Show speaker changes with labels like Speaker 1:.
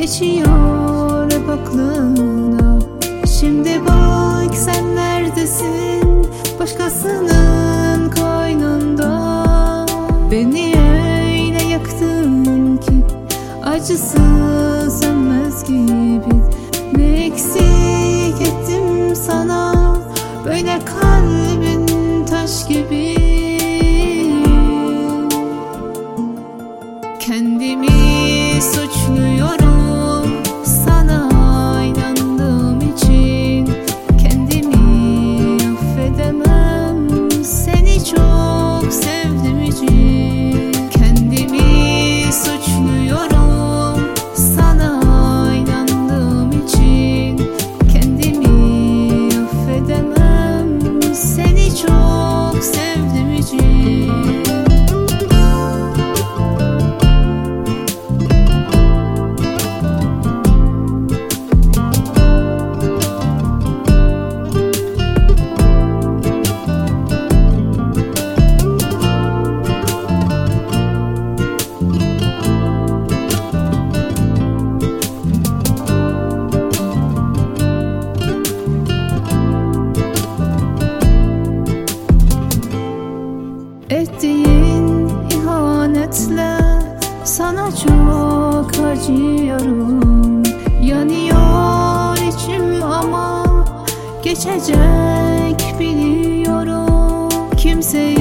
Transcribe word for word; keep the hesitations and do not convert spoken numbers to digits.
Speaker 1: geçiyor hep aklına. Şimdi bak sen neredesin, başkasının koynunda. Beni öyle yaktın ki acısı sönmez gibi. Ne eksik ettim sana, böyle kalbin taş gibi. Kendimi suçluyorum sana inandığım için. Kendimi affedemem seni çok sevdiğim için. Kendimi suçluyorum sana inandığım için. Kendimi affedemem seni çok sevdiğim için. Ettiğin ihanetle sana çok acıyorum. Yanıyor içim ama geçecek biliyorum. Kimseyi